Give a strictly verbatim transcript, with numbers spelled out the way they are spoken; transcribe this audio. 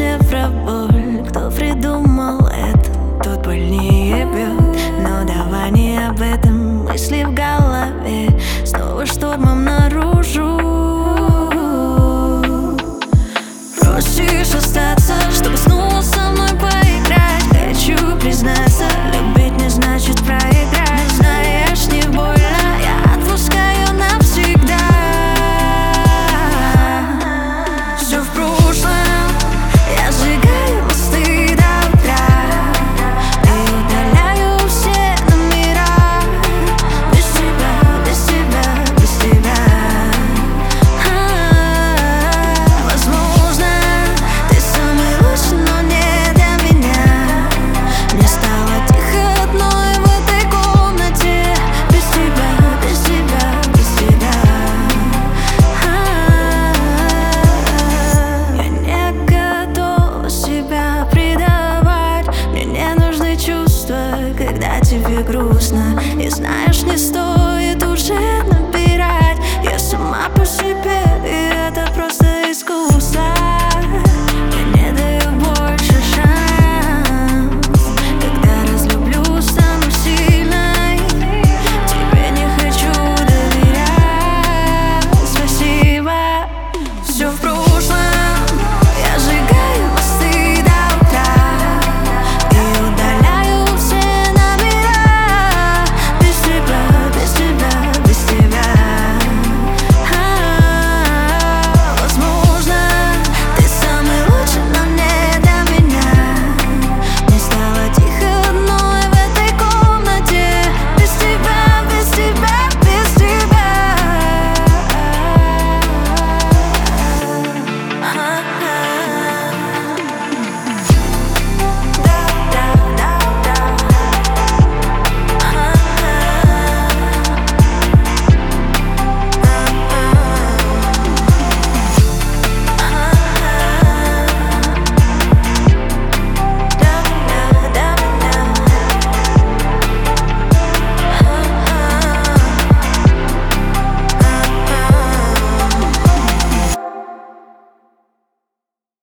невроболь. Кто придумал это, тот больнее бьет. Но давай не об этом, мысли в голове снова штормом наружу. Просишь остаться, чтобы снова со мной поиграть. Хочу признаться, любить не значит проиграть. Знаешь, не больно, я отпускаю навсегда. Все в прошлом, я сжигаю мосты до утра и удаляю все номера. Без тебя, без тебя, без тебя. Возможно, ты самый лучший, но не для меня. Мне стало тихо одной в этой комнате. Без тебя, без тебя, без тебя. Я не готова себя предавать. Мне не нужны чувства, когда тебе грустно. И знаешь, не стоит